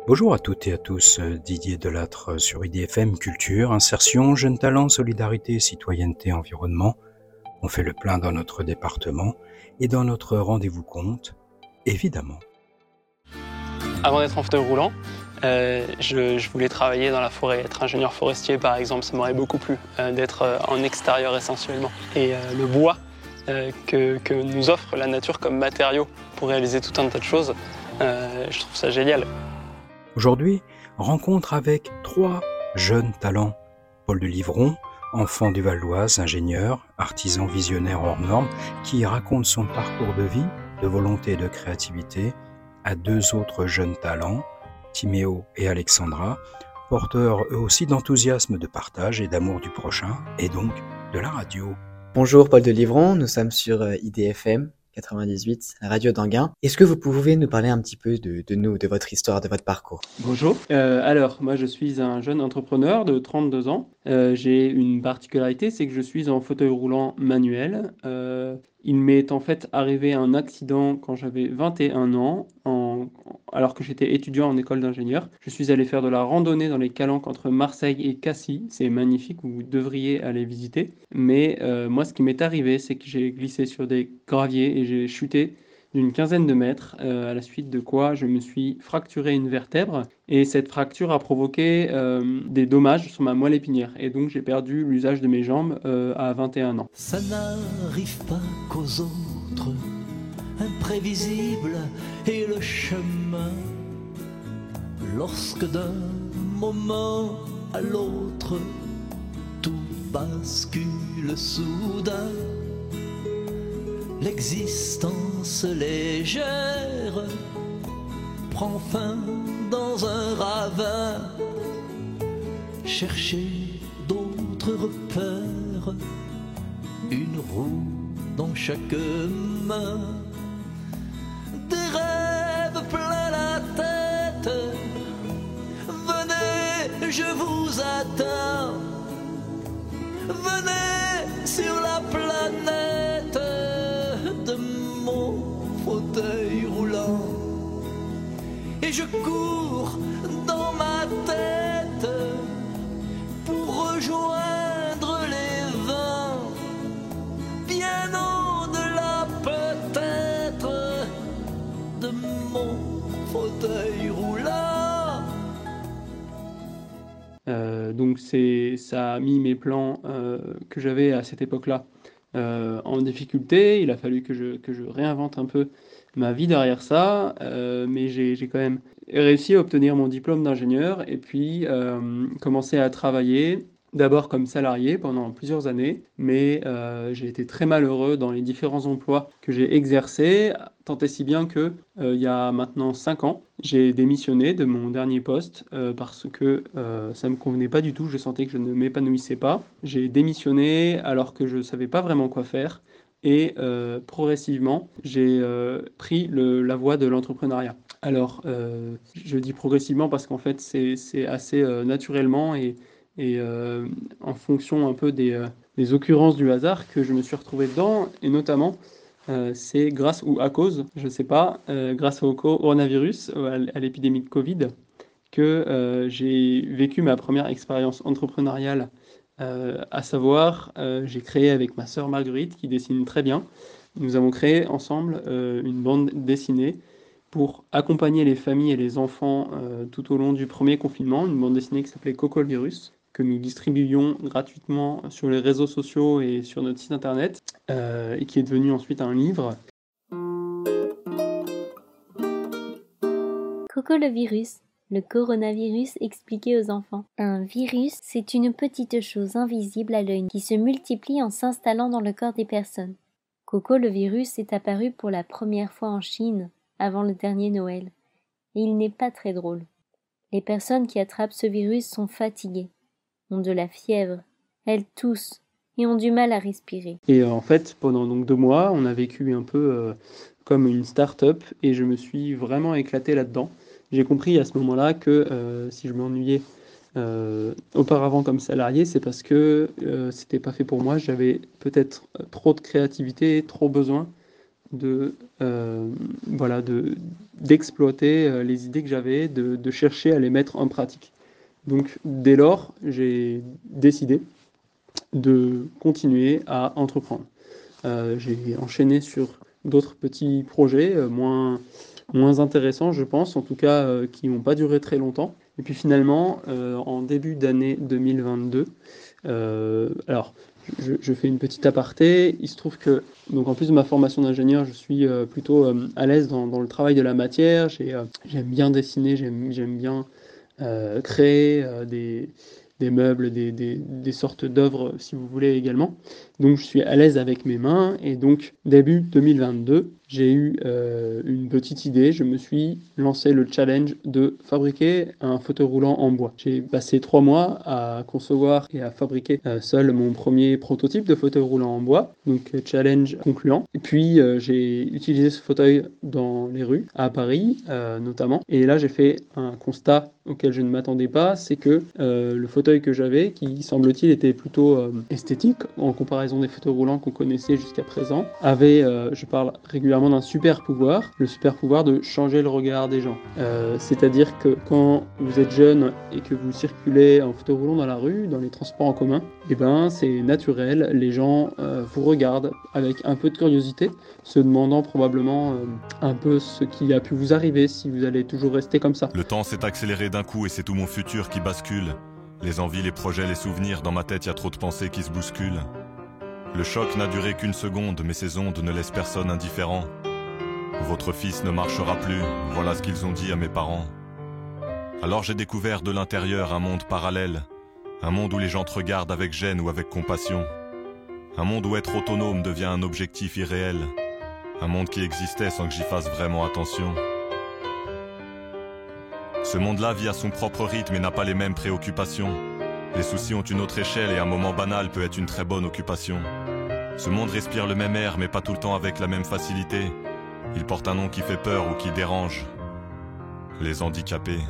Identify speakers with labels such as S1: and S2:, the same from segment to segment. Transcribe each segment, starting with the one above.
S1: Bonjour à toutes et à tous, Didier Delattre sur IDFM Culture, Insertion, Jeunes Talents, Solidarité, Citoyenneté, Environnement. On fait le plein dans notre département et dans notre rendez-vous compte, évidemment.
S2: Avant d'être en fauteuil roulant, je voulais travailler dans la forêt, être ingénieur forestier par exemple, ça m'aurait beaucoup plu d'être en extérieur essentiellement. Et le bois que nous offre la nature comme matériau pour réaliser tout un tas de choses, je trouve ça génial.
S1: Aujourd'hui, rencontre avec 3 jeunes talents. Paul de Livron, enfant du Val d'Oise, ingénieur, artisan visionnaire hors norme, qui raconte son parcours de vie, de volonté et de créativité, à 2 autres jeunes talents, Timéo et Alexandra, porteurs eux aussi d'enthousiasme, de partage et d'amour du prochain, et donc de la radio.
S3: Bonjour Paul de Livron, nous sommes sur IDFM 98, la radio d'Anguin. Est-ce que vous pouvez nous parler un petit peu de nous, de votre histoire, de votre parcours?
S2: Bonjour, alors moi je suis un jeune entrepreneur de 32 ans. J'ai une particularité, c'est que je suis en fauteuil roulant manuel. Il m'est en fait arrivé un accident quand j'avais 21 ans, alors que j'étais étudiant en école d'ingénieur. Je suis allé faire de la randonnée dans les calanques entre Marseille et Cassis. C'est magnifique, vous devriez aller visiter. Mais moi ce qui m'est arrivé, c'est que j'ai glissé sur des graviers et j'ai chuté d'une quinzaine de mètres, à la suite de quoi je me suis fracturé une vertèbre et cette fracture a provoqué des dommages sur ma moelle épinière et donc j'ai perdu l'usage de mes jambes à 21 ans.
S4: Ça n'arrive pas qu'aux autres, imprévisible est le chemin, lorsque d'un moment à l'autre tout bascule soudain. L'existence légère prend fin dans un ravin. Chercher d'autres repères, une roue dans chaque main. Des rêves plein la tête, venez, je vous attends. Venez sur la planète de mon fauteuil roulant. Et je cours dans ma tête pour rejoindre les vents, bien au-delà peut-être de mon fauteuil roulant.
S2: Donc ça a mis mes plans que j'avais à cette époque-là en difficulté. Il a fallu que je réinvente un peu ma vie derrière ça, mais j'ai quand même réussi à obtenir mon diplôme d'ingénieur et puis commencé à travailler. D'abord comme salarié pendant plusieurs années, mais j'ai été très malheureux dans les différents emplois que j'ai exercés, tant et si bien que il y a maintenant 5 ans, j'ai démissionné de mon dernier poste parce que ça ne me convenait pas du tout, je sentais que je ne m'épanouissais pas. J'ai démissionné alors que je ne savais pas vraiment quoi faire et progressivement, j'ai pris la voie de l'entrepreneuriat. Alors, je dis progressivement parce qu'en fait, c'est assez naturellement et en fonction un peu des occurrences du hasard que je me suis retrouvé dedans, et notamment c'est grâce ou à cause, je ne sais pas, grâce au coronavirus, à l'épidémie de Covid, que j'ai vécu ma première expérience entrepreneuriale, à savoir, j'ai créé avec ma sœur Marguerite, qui dessine très bien, nous avons créé ensemble une bande dessinée pour accompagner les familles et les enfants tout au long du premier confinement, une bande dessinée qui s'appelait Coco le virus, que nous distribuions gratuitement sur les réseaux sociaux et sur notre site internet, et qui est devenu ensuite un livre.
S5: Coco le virus, le coronavirus expliqué aux enfants. Un virus, c'est une petite chose invisible à l'œil qui se multiplie en s'installant dans le corps des personnes. Coco le virus est apparu pour la première fois en Chine, avant le dernier Noël, et il n'est pas très drôle. Les personnes qui attrapent ce virus sont fatiguées, ont de la fièvre, elles toussent et ont du mal à respirer.
S2: Et en fait, pendant donc 2 mois, on a vécu un peu comme une start-up et je me suis vraiment éclaté là-dedans. J'ai compris à ce moment-là que si je m'ennuyais auparavant comme salarié, c'est parce que c'était pas fait pour moi. J'avais peut-être trop de créativité, trop besoin voilà, d'exploiter les idées que j'avais, de chercher à les mettre en pratique. Donc dès lors, j'ai décidé de continuer à entreprendre. J'ai enchaîné sur d'autres petits projets moins intéressants, je pense, en tout cas qui n'ont pas duré très longtemps. Et puis finalement, en début d'année 2022, alors je fais une petite aparté, il se trouve que, donc en plus de ma formation d'ingénieur, je suis plutôt à l'aise dans le travail de la matière, j'aime bien dessiner, j'aime bien créer des meubles, des sortes d'œuvres, si vous voulez également. Donc je suis à l'aise avec mes mains et donc début 2022, j'ai eu une petite idée. Je me suis lancé le challenge de fabriquer un fauteuil roulant en bois. J'ai passé 3 mois à concevoir et à fabriquer seul mon premier prototype de fauteuil roulant en bois, donc challenge concluant. Et puis j'ai utilisé ce fauteuil dans les rues, à Paris notamment. Et là j'ai fait un constat auquel je ne m'attendais pas, c'est que le fauteuil que j'avais, qui semble-t-il était plutôt esthétique en comparaison des fauteuils roulants qu'on connaissait jusqu'à présent, avait, je parle régulièrement d'un super pouvoir, le super pouvoir de changer le regard des gens. C'est-à-dire que quand vous êtes jeune et que vous circulez en fauteuil roulant dans la rue, dans les transports en commun, eh ben c'est naturel, les gens vous regardent avec un peu de curiosité, se demandant probablement un peu ce qui a pu vous arriver si vous allez toujours rester comme ça.
S6: Le temps s'est accéléré d'un coup et c'est tout mon futur qui bascule. Les envies, les projets, les souvenirs, dans ma tête y a trop de pensées qui se bousculent. Le choc n'a duré qu'une seconde, mais ces ondes ne laissent personne indifférent. Votre fils ne marchera plus, voilà ce qu'ils ont dit à mes parents. Alors j'ai découvert de l'intérieur un monde parallèle, un monde où les gens te regardent avec gêne ou avec compassion. Un monde où être autonome devient un objectif irréel. Un monde qui existait sans que j'y fasse vraiment attention. Ce monde-là vit à son propre rythme et n'a pas les mêmes préoccupations. Les soucis ont une autre échelle et un moment banal peut être une très bonne occupation. Ce monde respire le même air mais pas tout le temps avec la même facilité. Il porte un nom qui fait peur ou qui dérange. Les handicapés.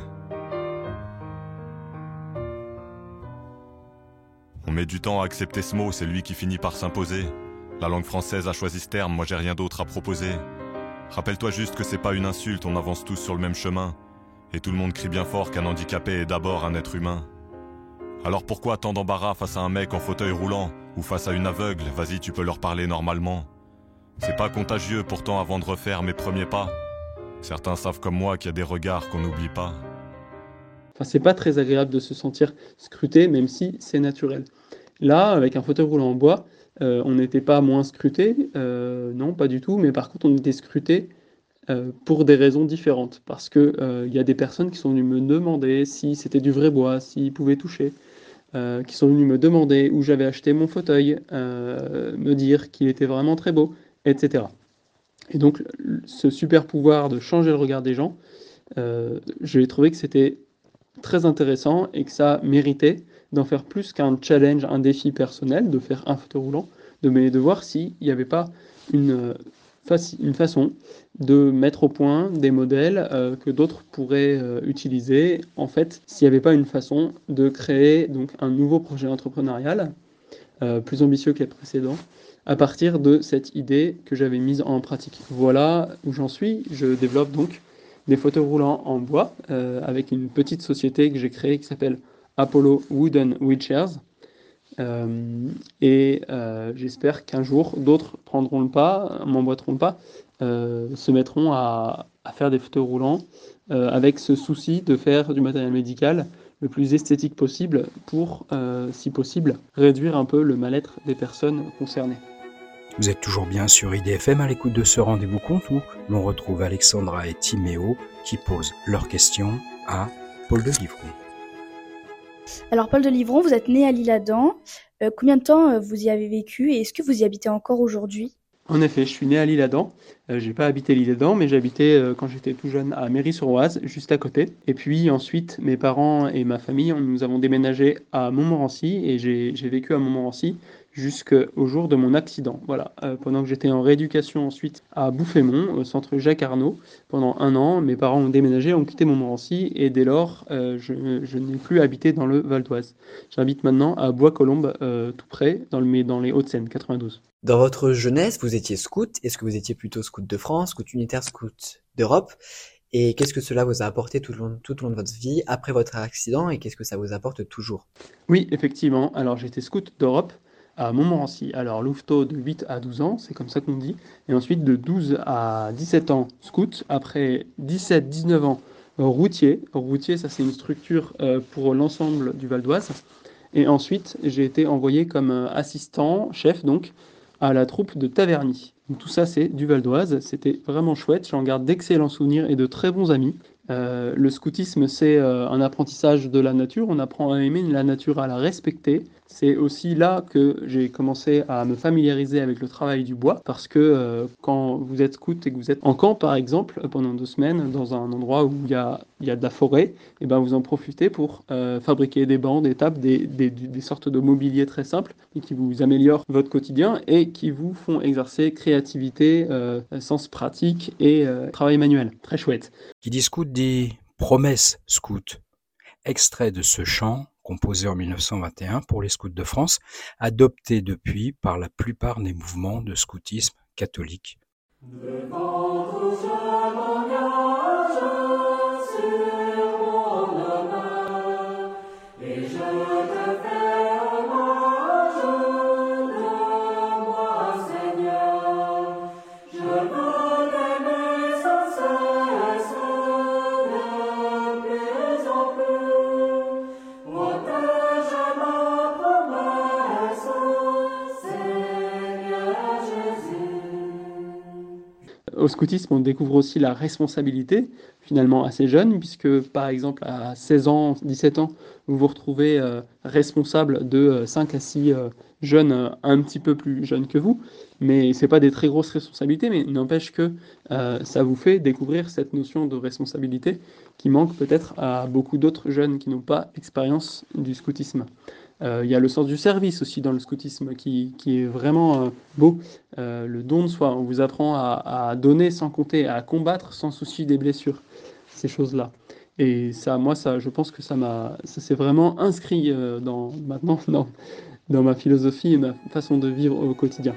S6: On met du temps à accepter ce mot, c'est lui qui finit par s'imposer. La langue française a choisi ce terme, moi j'ai rien d'autre à proposer. Rappelle-toi juste que c'est pas une insulte, on avance tous sur le même chemin. Et tout le monde crie bien fort qu'un handicapé est d'abord un être humain. Alors pourquoi tant d'embarras face à un mec en fauteuil roulant ou face à une aveugle, vas-y tu peux leur parler normalement. C'est pas contagieux pourtant avant de refaire mes premiers pas. Certains savent comme moi qu'il y a des regards qu'on n'oublie pas.
S2: Enfin, c'est pas très agréable de se sentir scruté, même si c'est naturel. Là, avec un fauteuil roulant en bois, on n'était pas moins scruté, non pas du tout, mais par contre on était scruté pour des raisons différentes, parce que y a des personnes qui sont venues me demander si c'était du vrai bois, s'ils pouvaient toucher, qui sont venues me demander où j'avais acheté mon fauteuil, me dire qu'il était vraiment très beau, etc. Et donc ce super pouvoir de changer le regard des gens, j'ai trouvé que c'était très intéressant et que ça méritait d'en faire plus qu'un challenge, un défi personnel, de faire un fauteuil roulant, de voir s'il n'y avait pas une façon de mettre au point des modèles que d'autres pourraient utiliser. En fait, s'il n'y avait pas une façon de créer donc un nouveau projet entrepreneurial, plus ambitieux que les précédents, à partir de cette idée que j'avais mise en pratique. Voilà où j'en suis. Je développe donc des fauteuils roulants en bois avec une petite société que j'ai créée qui s'appelle Apollo Wooden Wheelchairs. J'espère qu'un jour d'autres prendront le pas, m'emboîteront le pas, se mettront à faire des fauteuils roulants avec ce souci de faire du matériel médical le plus esthétique possible pour, si possible, réduire un peu le mal-être des personnes concernées.
S1: Vous êtes toujours bien sur IDFM à l'écoute de ce rendez-vous conte où l'on retrouve Alexandra et Timéo qui posent leurs questions à Paul de Livron.
S7: Alors Paul de Livron, vous êtes né à l'Isle-Adam. Combien de temps vous y avez vécu et est-ce que vous y habitez encore aujourd'hui ?
S2: En effet, je suis né à l'Isle-Adam. J'ai pas habité l'Isle-Adam, mais j'habitais quand j'étais tout jeune à Méry-sur-Oise, juste à côté. Et puis ensuite, mes parents et ma famille, nous avons déménagé à Montmorency et j'ai vécu à Montmorency jusqu'au jour de mon accident. Voilà. Pendant que j'étais en rééducation ensuite à Bouffémont, au centre Jacques Arnaud, pendant 1 an, mes parents ont déménagé, ont quitté Montmorency et dès lors, je n'ai plus habité dans le Val d'Oise. J'habite maintenant à Bois-Colombes, tout près, dans les Hauts-de-Seine, 92.
S3: Dans votre jeunesse, vous étiez scout. Est-ce que vous étiez plutôt scout de France, scout unitaire, scout d'Europe? Et qu'est-ce que cela vous a apporté tout au long de votre vie après votre accident et qu'est-ce que ça vous apporte toujours?
S2: Oui, effectivement. Alors, j'étais scout d'Europe à Montmorency. Alors, Louveteaux de 8 à 12 ans, c'est comme ça qu'on dit. Et ensuite, de 12 à 17 ans, scout. Après 17-19 ans, routier. Routier, ça, c'est une structure pour l'ensemble du Val d'Oise. Et ensuite, j'ai été envoyé comme assistant, chef, donc, à la troupe de Taverny. Donc, tout ça, c'est du Val d'Oise. C'était vraiment chouette. J'en garde d'excellents souvenirs et de très bons amis. Le scoutisme, c'est un apprentissage de la nature. On apprend à aimer la nature, à la respecter. C'est aussi là que j'ai commencé à me familiariser avec le travail du bois, parce que quand vous êtes scout et que vous êtes en camp, par exemple, pendant 2 semaines, dans un endroit où il y a de la forêt, et ben vous en profitez pour fabriquer des bancs, des tables, des sortes de mobilier très simples, et qui vous améliorent votre quotidien et qui vous font exercer créativité, sens pratique et travail manuel. Très chouette.
S1: Qui dit scout dit promesse scout. Extrait de ce chant, composé en 1921 pour les scouts de France, adopté depuis par la plupart des mouvements de scoutisme catholique.
S2: Au scoutisme, on découvre aussi la responsabilité, finalement assez jeune, puisque par exemple à 16 ans, 17 ans, vous vous retrouvez responsable de 5 à 6 jeunes un petit peu plus jeunes que vous, mais c'est pas des très grosses responsabilités, mais n'empêche que ça vous fait découvrir cette notion de responsabilité qui manque peut-être à beaucoup d'autres jeunes qui n'ont pas expérience du scoutisme. Il y a le sens du service aussi dans le scoutisme qui est vraiment beau. Le don de soi, on vous apprend à donner sans compter, à combattre sans souci des blessures, ces choses-là. Et ça, moi, ça, je pense que ça s'est vraiment inscrit maintenant dans ma philosophie et ma façon de vivre au quotidien.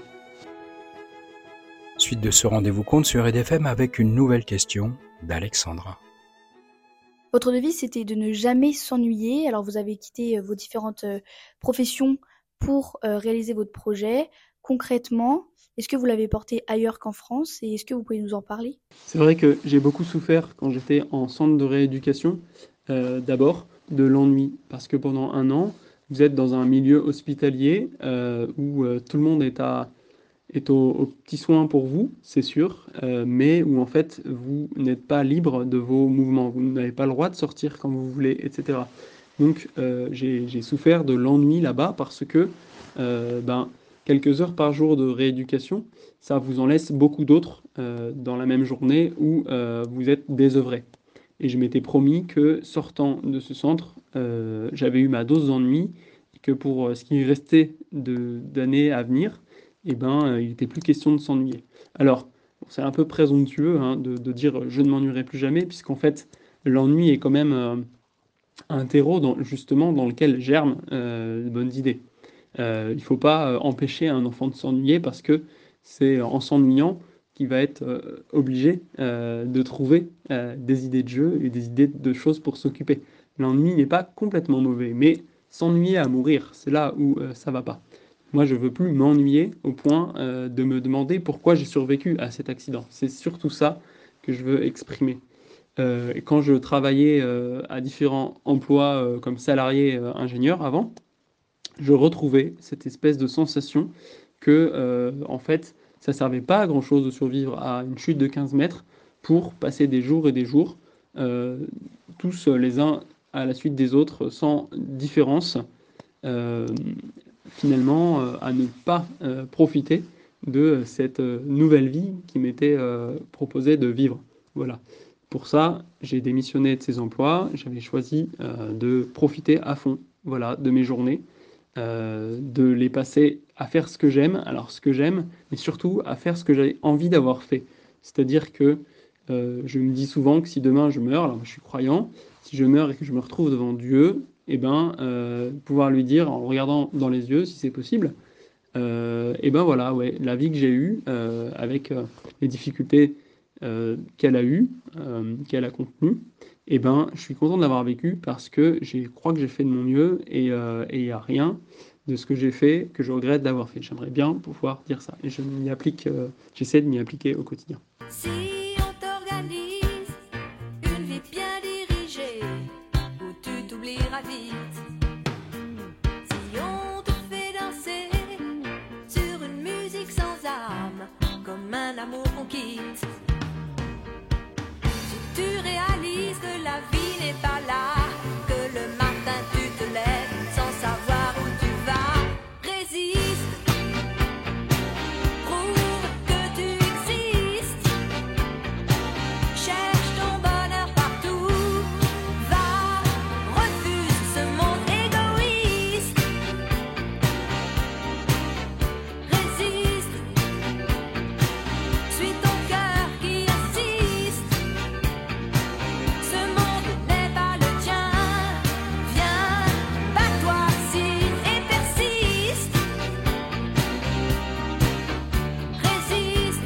S1: Suite de ce rendez-vous compte sur EDFM avec une nouvelle question d'Alexandra.
S7: Votre devise, c'était de ne jamais s'ennuyer. Alors, vous avez quitté vos différentes professions pour réaliser votre projet. Concrètement, est-ce que vous l'avez porté ailleurs qu'en France et est-ce que vous pouvez nous en parler?
S2: C'est vrai que j'ai beaucoup souffert quand j'étais en centre de rééducation, d'abord de l'ennui, parce que pendant 1 an, vous êtes dans un milieu hospitalier où tout le monde est aux petits soins pour vous, c'est sûr, mais où en fait vous n'êtes pas libre de vos mouvements, vous n'avez pas le droit de sortir quand vous voulez, etc. Donc j'ai souffert de l'ennui là-bas parce que quelques heures par jour de rééducation, ça vous en laisse beaucoup d'autres dans la même journée où vous êtes désœuvré. Et je m'étais promis que sortant de ce centre, j'avais eu ma dose d'ennui et que pour ce qui restait d'années à venir, il n'était plus question de s'ennuyer. Alors, c'est un peu présomptueux de dire je ne m'ennuierai plus jamais, puisqu'en fait, l'ennui est quand même un terreau justement dans lequel germent de bonnes idées. Il ne faut pas empêcher un enfant de s'ennuyer parce que c'est en s'ennuyant qu'il va être obligé de trouver des idées de jeu et des idées de choses pour s'occuper. L'ennui n'est pas complètement mauvais, mais s'ennuyer à mourir, c'est là où ça ne va pas. Moi, je ne veux plus m'ennuyer au point de me demander pourquoi j'ai survécu à cet accident. C'est surtout ça que je veux exprimer. Quand je travaillais à différents emplois comme salarié ingénieur avant, je retrouvais cette espèce de sensation que, en fait, ça ne servait pas à grand-chose de survivre à une chute de 15 mètres pour passer des jours et des jours, tous les uns à la suite des autres, sans différence, finalement, à ne pas profiter de cette nouvelle vie qui m'était proposée de vivre. Voilà. Pour ça, j'ai démissionné de ces emplois, j'avais choisi de profiter à fond, voilà, de mes journées, de les passer à faire ce que j'aime, alors ce que j'aime, mais surtout à faire ce que j'ai envie d'avoir fait. C'est-à-dire que je me dis souvent que si demain je meurs, alors je suis croyant, si je meurs et que je me retrouve devant Dieu, pouvoir lui dire, en le regardant dans les yeux, si c'est possible, Et ben voilà, ouais, la vie que j'ai eue, avec les difficultés qu'elle a eues, qu'elle a contenues, et ben je suis content de l'avoir vécu parce que je crois que j'ai fait de mon mieux et il n'y a rien de ce que j'ai fait que je regrette d'avoir fait. J'aimerais bien pouvoir dire ça et j'essaie de m'y appliquer au quotidien.
S4: Si on t'organise une vie bien dirigée, où tu t'oublieras vite. Si on te fait danser sur une musique sans âme, comme un amour qu'on quitte. Si tu réalises que la vie n'est pas là, que le matin tu te lèves sans savoir où tu vas, résiste. Prouve que tu existes. Cherche ton bonheur partout. Va, refuse ce monde égoïste. Résiste. Suis ton cœur qui insiste. Ce monde n'est pas le tien. Viens, bats-toi, signe et persiste. Résiste.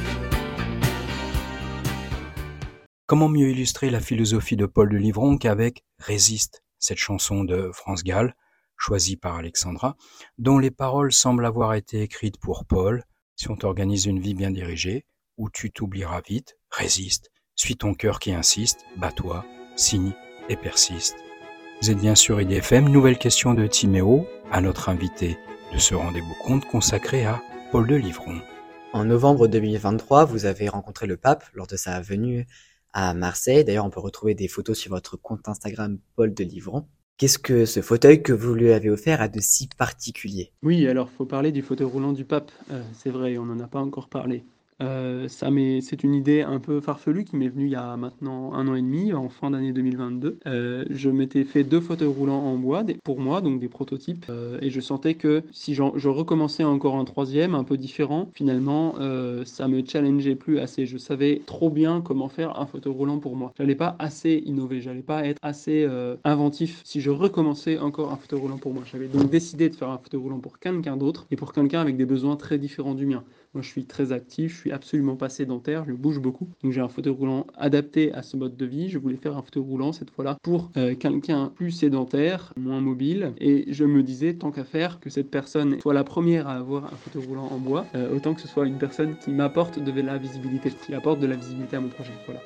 S1: Comment mieux illustrer la philosophie de Paul de Livron qu'avec Résiste, cette chanson de France Gall, choisie par Alexandra, dont les paroles semblent avoir été écrites pour Paul. Si on t'organise une vie bien dirigée, où tu t'oublieras vite, résiste, suis ton cœur qui insiste, bats-toi, signe et persiste. Vous êtes bien sûr IDFM, nouvelle question de Timéo, à notre invité de ce rendez-vous conte consacré à Paul de Livron.
S3: En novembre 2023, vous avez rencontré le pape lors de sa venue à Marseille. D'ailleurs, on peut retrouver des photos sur votre compte Instagram Paul de Livron. Qu'est-ce que ce fauteuil que vous lui avez offert a de si particulier?
S2: Oui, alors faut parler du fauteuil roulant du pape, c'est vrai, on n'en a pas encore parlé. C'est une idée un peu farfelue qui m'est venue il y a maintenant 1 an et demi, en fin d'année 2022. Je m'étais fait 2 fauteuils roulants en bois pour moi, donc des prototypes, et je sentais que si je recommençais encore un 3e, un peu différent, finalement, ça me challengeait plus assez. Je savais trop bien comment faire un fauteuil roulant pour moi. J'allais pas assez innover, j'allais pas être assez inventif si je recommençais encore un fauteuil roulant pour moi. J'avais donc décidé de faire un fauteuil roulant pour quelqu'un d'autre et pour quelqu'un avec des besoins très différents du mien. Moi, je suis très actif, je suis absolument pas sédentaire, je bouge beaucoup. Donc, j'ai un fauteuil roulant adapté à ce mode de vie. Je voulais faire un fauteuil roulant cette fois-là pour quelqu'un plus sédentaire, moins mobile. Et je me disais, tant qu'à faire, que cette personne soit la première à avoir un fauteuil roulant en bois, autant que ce soit une personne qui m'apporte de la visibilité, qui apporte de la visibilité à mon projet. Voilà.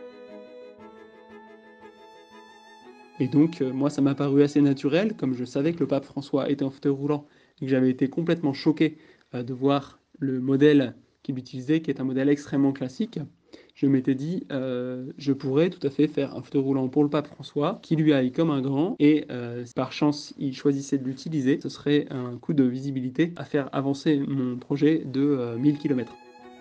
S2: Et donc, moi, ça m'a paru assez naturel, comme je savais que le pape François était en fauteuil roulant et que j'avais été complètement choqué de voir le modèle qu'il utilisait, qui est un modèle extrêmement classique. Je m'étais dit, je pourrais tout à fait faire un fauteuil roulant pour le pape François, qui lui aille comme un grand, et par chance, il choisissait de l'utiliser. Ce serait un coup de visibilité à faire avancer mon projet de 1000 km.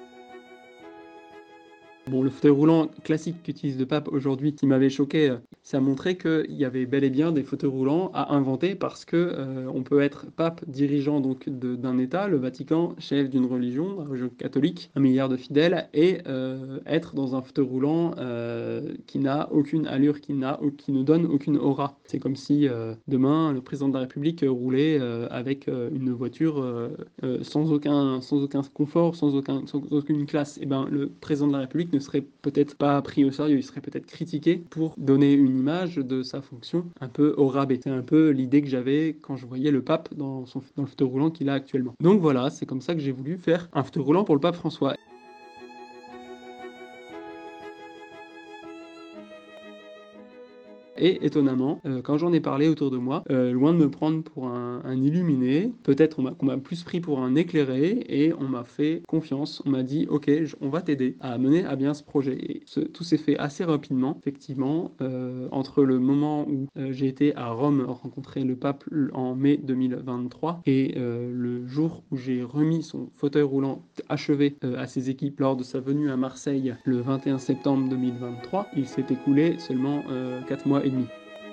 S2: Bon, le fauteuil roulant classique qu'utilise le pape aujourd'hui, qui m'avait choqué, ça montrait qu'il y avait bel et bien des fauteuils roulants à inventer parce que on peut être pape, dirigeant donc d'un État, le Vatican, chef d'une religion, la religion catholique, 1 milliard de fidèles, et être dans un fauteuil roulant qui n'a aucune allure, qui ne donne aucune aura. C'est comme si demain le président de la République roulait avec une voiture sans aucun confort, sans aucune classe. Et ben le président de la République ne serait peut-être pas pris au sérieux, il serait peut-être critiqué pour donner une image de sa fonction un peu au rabais. C'est un peu l'idée que j'avais quand je voyais le pape dans le fauteuil roulant qu'il a actuellement. Donc voilà, c'est comme ça que j'ai voulu faire un fauteuil roulant pour le pape François. Et étonnamment, quand j'en ai parlé autour de moi, loin de me prendre pour un illuminé, peut-être qu'on m'a plus pris pour un éclairé et on m'a fait confiance. On m'a dit, ok, on va t'aider à mener à bien ce projet. Et tout s'est fait assez rapidement, effectivement, entre le moment où j'ai été à Rome rencontrer le pape en mai 2023 et le jour où j'ai remis son fauteuil roulant achevé à ses équipes lors de sa venue à Marseille le 21 septembre 2023, il s'est écoulé seulement 4 mois et demi.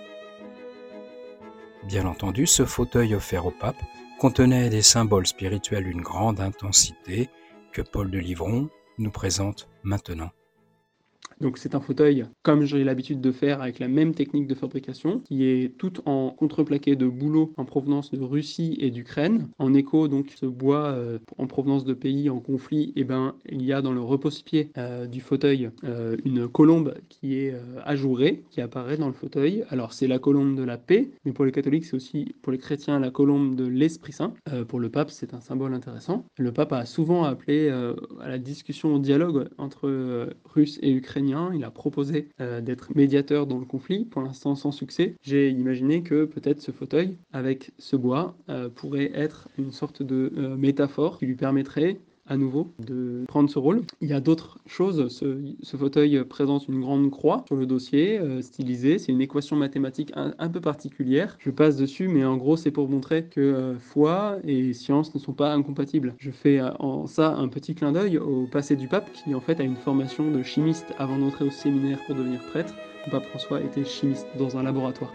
S1: Bien entendu, ce fauteuil offert au pape contenait des symboles spirituels d'une grande intensité que Paul de Livron nous présente maintenant.
S2: Donc c'est un fauteuil, comme j'ai l'habitude de faire, avec la même technique de fabrication, qui est tout en contreplaqué de bouleaux en provenance de Russie et d'Ukraine. En écho, donc, ce bois en provenance de pays en conflit, et ben, il y a dans le repose-pied du fauteuil une colombe qui est ajourée, qui apparaît dans le fauteuil. Alors c'est la colombe de la paix, mais pour les catholiques, c'est aussi pour les chrétiens la colombe de l'Esprit Saint. Pour le pape, c'est un symbole intéressant. Le pape a souvent appelé à la discussion, au dialogue entre Russes et Ukrainiens. Il a proposé d'être médiateur dans le conflit, pour l'instant sans succès. J'ai imaginé que peut-être ce fauteuil, avec ce bois, pourrait être une sorte de métaphore qui lui permettrait à nouveau de prendre ce rôle. Il y a d'autres choses. Ce fauteuil présente une grande croix sur le dossier, stylisée. C'est une équation mathématique un peu particulière. Je passe dessus, mais en gros, c'est pour montrer que foi et science ne sont pas incompatibles. Je fais en ça un petit clin d'œil au passé du pape, qui en fait a une formation de chimiste avant d'entrer au séminaire pour devenir prêtre. Le pape François était chimiste dans un laboratoire.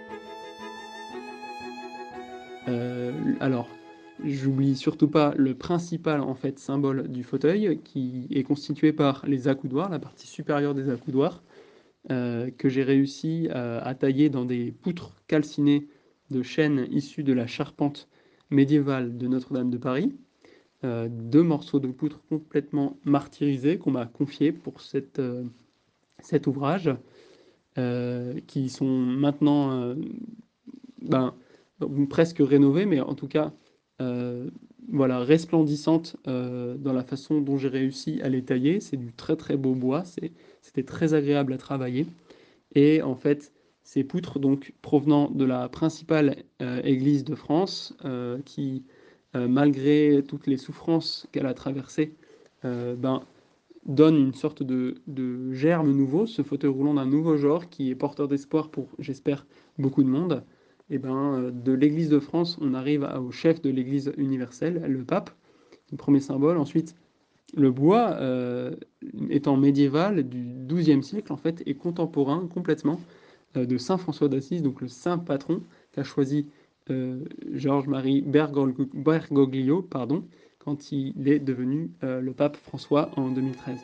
S2: Alors, j'oublie surtout pas le principal en fait symbole du fauteuil, qui est constitué par les accoudoirs, la partie supérieure des accoudoirs, que j'ai réussi à tailler dans des poutres calcinées de chêne issues de la charpente médiévale de Notre-Dame de Paris. 2 morceaux de poutre complètement martyrisés qu'on m'a confiés pour cet ouvrage, qui sont maintenant presque rénovés, mais en tout cas voilà, resplendissantes dans la façon dont j'ai réussi à les tailler. C'est du très très beau bois, c'était très agréable à travailler. Et en fait, ces poutres, donc provenant de la principale église de France, qui, malgré toutes les souffrances qu'elle a traversées, donne une sorte de germe nouveau, ce fauteuil roulant d'un nouveau genre qui est porteur d'espoir pour, j'espère, beaucoup de monde. Et de l'Église de France, on arrive au chef de l'Église universelle, le pape, le premier symbole. Ensuite, le bois, étant médiéval du XIIe siècle, en fait, est contemporain complètement de Saint François d'Assise, donc le saint patron qu'a choisi Georges-Marie Bergoglio, quand il est devenu le pape François en 2013.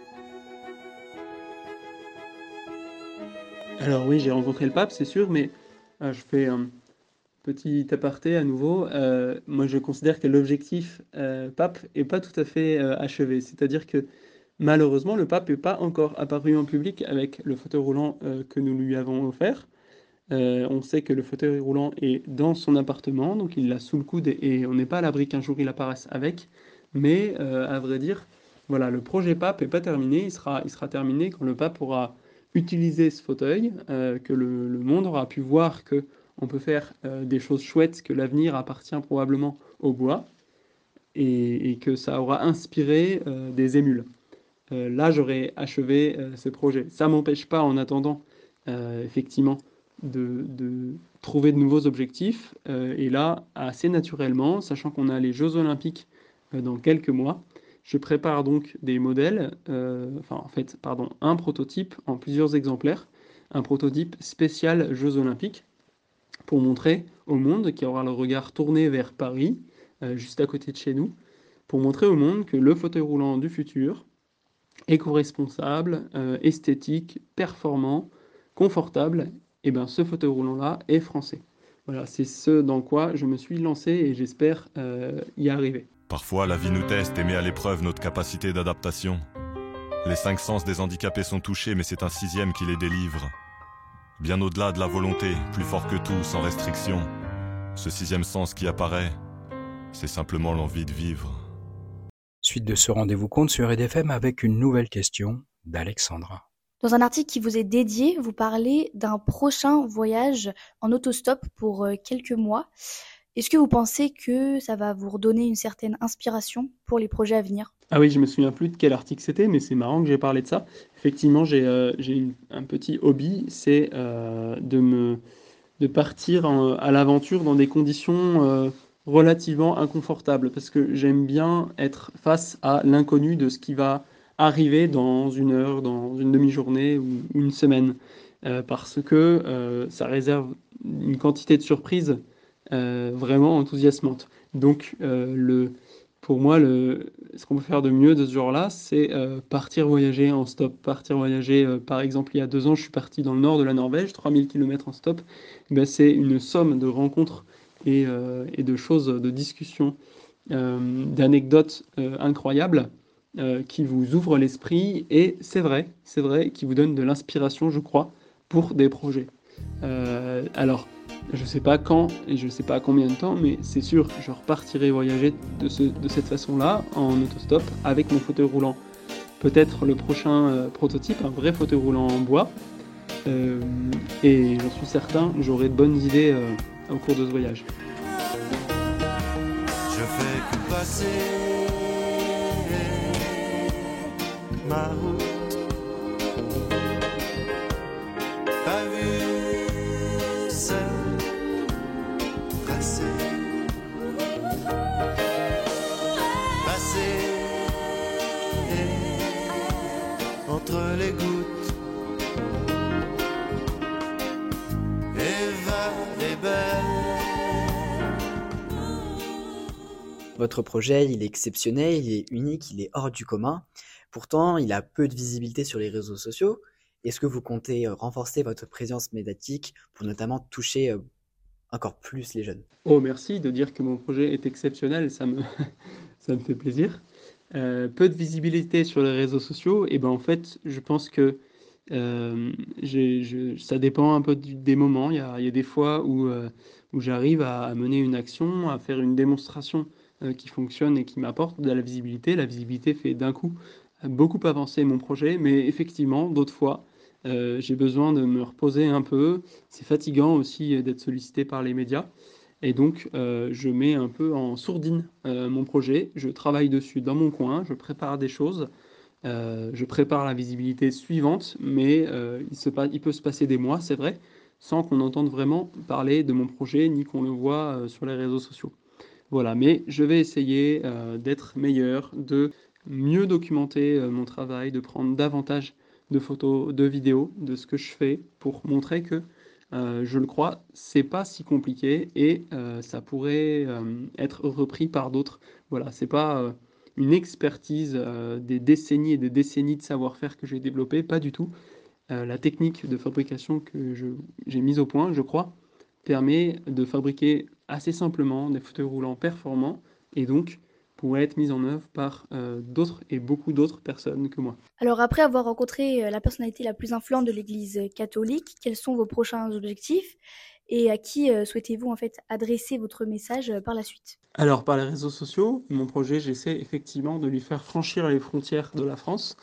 S2: Alors oui, j'ai rencontré le pape, c'est sûr, mais je fais un petit aparté à nouveau. Moi, je considère que l'objectif pape est pas tout à fait achevé. C'est-à-dire que malheureusement, le pape n'est pas encore apparu en public avec le fauteuil roulant que nous lui avons offert. On sait que le fauteuil roulant est dans son appartement, donc il l'a sous le coude et on n'est pas à l'abri qu'un jour il apparaisse avec. Mais à vrai dire, voilà, le projet pape n'est pas terminé. Il sera terminé quand le pape aura utilisé ce fauteuil, que le monde aura pu voir que on peut faire des choses chouettes, que l'avenir appartient probablement au bois, et que ça aura inspiré des émules. Là, j'aurais achevé ce projet. Ça ne m'empêche pas, en attendant, effectivement, de trouver de nouveaux objectifs. Et là, assez naturellement, sachant qu'on a les Jeux Olympiques dans quelques mois, je prépare donc des modèles, un prototype en plusieurs exemplaires, un prototype spécial Jeux Olympiques, pour montrer au monde, qui aura le regard tourné vers Paris, juste à côté de chez nous, pour montrer au monde que le fauteuil roulant du futur, éco-responsable, esthétique, performant, confortable, et ce fauteuil roulant-là est français. Voilà, c'est ce dans quoi je me suis lancé et j'espère y arriver.
S6: Parfois, la vie nous teste et met à l'épreuve notre capacité d'adaptation. Les 5 sens des handicapés sont touchés, mais c'est un 6e qui les délivre. Bien au-delà de la volonté, plus fort que tout, sans restriction. Ce 6e sens qui apparaît, c'est simplement l'envie de vivre.
S1: Suite de ce rendez-vous compte sur EDFM avec une nouvelle question d'Alexandra.
S7: Dans un article qui vous est dédié, vous parlez d'un prochain voyage en autostop pour quelques mois. Est-ce que vous pensez que ça va vous redonner une certaine inspiration pour les projets à venir ?
S2: Ah oui, je me souviens plus de quel article c'était, mais c'est marrant que j'ai parlé de ça. Effectivement, j'ai un petit hobby, c'est de partir à l'aventure dans des conditions relativement inconfortables, parce que j'aime bien être face à l'inconnu de ce qui va arriver dans une heure, dans une demi-journée ou une semaine, parce que ça réserve une quantité de surprises vraiment enthousiasmante. Donc Pour moi, ce qu'on peut faire de mieux de ce genre-là, c'est partir voyager en stop. Partir voyager, par exemple, il y a 2 ans, je suis parti dans le nord de la Norvège, 3000 kilomètres en stop. Ben, c'est une somme de rencontres et de choses, de discussions, d'anecdotes incroyables qui vous ouvrent l'esprit et c'est vrai, qui vous donne de l'inspiration, je crois, pour des projets. Alors, je sais pas quand et je sais pas à combien de temps, mais c'est sûr, je repartirai voyager de cette façon-là, en autostop, avec mon fauteuil roulant. Peut-être le prochain prototype, un vrai fauteuil roulant en bois. Euh, et j'en suis certain, j'aurai de bonnes idées au cours de ce voyage.
S8: Je fais que passer ma route. Pas vu seul passer. Passer entre les gouttes. Eva est belle.
S3: Votre projet, il est exceptionnel, il est unique, il est hors du commun. Pourtant, il a peu de visibilité sur les réseaux sociaux. Est-ce que vous comptez renforcer votre présence médiatique pour notamment toucher encore plus les jeunes?
S2: Oh, merci de dire que mon projet est exceptionnel, ça me fait plaisir. Peu de visibilité sur les réseaux sociaux, et ben en fait, je pense que ça dépend un peu des moments. Il y a des fois où j'arrive à mener une action, à faire une démonstration qui fonctionne et qui m'apporte de la visibilité. La visibilité fait d'un coup beaucoup avancer mon projet, mais effectivement, d'autres fois, j'ai besoin de me reposer un peu. C'est fatigant aussi d'être sollicité par les médias. Et donc, je mets un peu en sourdine mon projet. Je travaille dessus dans mon coin, je prépare des choses. Je prépare la visibilité suivante, mais il peut se passer des mois, c'est vrai, sans qu'on entende vraiment parler de mon projet, ni qu'on le voit sur les réseaux sociaux. Voilà, mais je vais essayer d'être meilleur, de mieux documenter mon travail, de prendre davantage de photos, de vidéos de ce que je fais pour montrer que, je le crois, c'est pas si compliqué et ça pourrait être repris par d'autres. Voilà, c'est pas une expertise des décennies et des décennies de savoir-faire que j'ai développé, pas du tout. La technique de fabrication que j'ai mise au point, je crois, permet de fabriquer assez simplement des fauteuils roulants performants et donc pourrait être mise en œuvre par d'autres et beaucoup d'autres personnes que moi.
S7: Alors après avoir rencontré la personnalité la plus influente de l'Église catholique, quels sont vos prochains objectifs et à qui souhaitez-vous en fait adresser votre message par la suite?
S2: Alors par les réseaux sociaux, mon projet, j'essaie effectivement de lui faire franchir les frontières de la France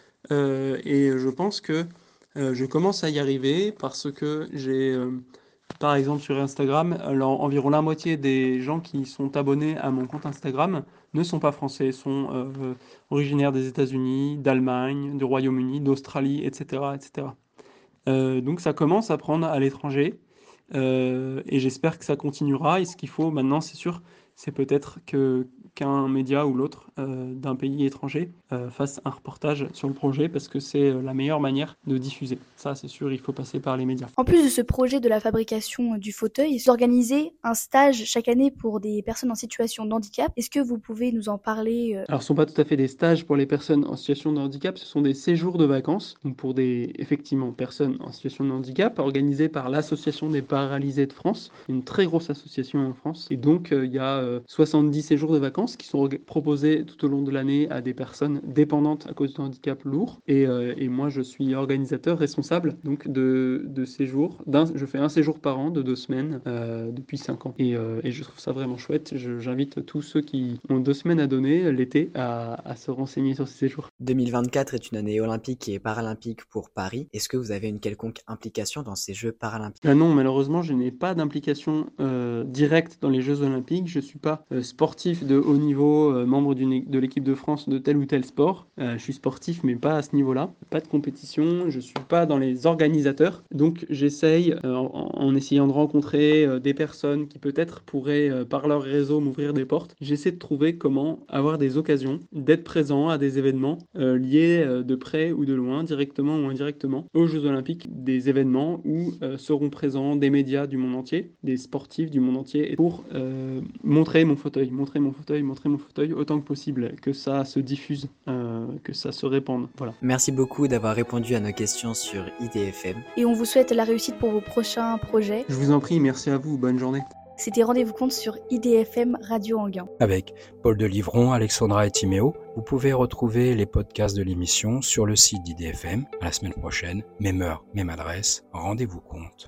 S2: et je pense que je commence à y arriver parce que j'ai par exemple, sur Instagram, alors, environ la moitié des gens qui sont abonnés à mon compte Instagram ne sont pas français, sont originaires des États-Unis, d'Allemagne, du Royaume-Uni, d'Australie, etc., etc. Donc ça commence à prendre à l'étranger et j'espère que ça continuera. Et ce qu'il faut maintenant, c'est sûr, c'est peut-être qu'un média ou l'autre d'un pays étranger fasse un reportage sur le projet parce que c'est la meilleure manière de diffuser. Ça, c'est sûr, il faut passer par les médias.
S7: En plus de ce projet de la fabrication du fauteuil, vous organisez un stage chaque année pour des personnes en situation de handicap. Est-ce que vous pouvez nous en parler?
S2: Alors, ce ne sont pas tout à fait des stages pour les personnes en situation de handicap, ce sont des séjours de vacances, donc pour des, effectivement, personnes en situation de handicap, organisés par l'Association des paralysés de France, une très grosse association en France. Et donc, il y a 70 séjours de vacances qui sont proposés tout au long de l'année à des personnes dépendantes à cause de handicap lourd. Et moi, je suis organisateur responsable donc de séjours. Je fais un séjour par an de 2 semaines depuis 5 ans. Et je trouve ça vraiment chouette. J'invite tous ceux qui ont 2 semaines à donner l'été à se renseigner sur ces séjours.
S3: 2024 est une année olympique et paralympique pour Paris. Est-ce que vous avez une quelconque implication dans ces Jeux paralympiques?
S2: Non, malheureusement, je n'ai pas d'implication directe dans les Jeux olympiques. Je ne suis pas sportif de haut niveau, membre de l'équipe de France de tel ou tel sport. Je suis sportif, mais pas à ce niveau-là. Pas de compétition, je ne suis pas dans les organisateurs. Donc j'essaye, en essayant de rencontrer des personnes qui peut-être pourraient, par leur réseau, m'ouvrir des portes, j'essaie de trouver comment avoir des occasions d'être présent à des événements liés de près ou de loin, directement ou indirectement, aux Jeux olympiques, des événements où seront présents des médias du monde entier, des sportifs du monde entier, pour montrer mon fauteuil, montrer mon fauteuil autant que possible, que ça se diffuse, que ça se répande. Voilà.
S3: Merci beaucoup d'avoir répondu à nos questions sur IDFM.
S7: Et on vous souhaite la réussite pour vos prochains projets.
S2: Je vous en prie, merci à vous, bonne journée.
S7: C'était Rendez-vous compte sur IDFM Radio Anguin.
S1: Avec Paul Delivron, Alexandra et Timéo, vous pouvez retrouver les podcasts de l'émission sur le site d'IDFM. À la semaine prochaine, même heure, même adresse, rendez-vous compte.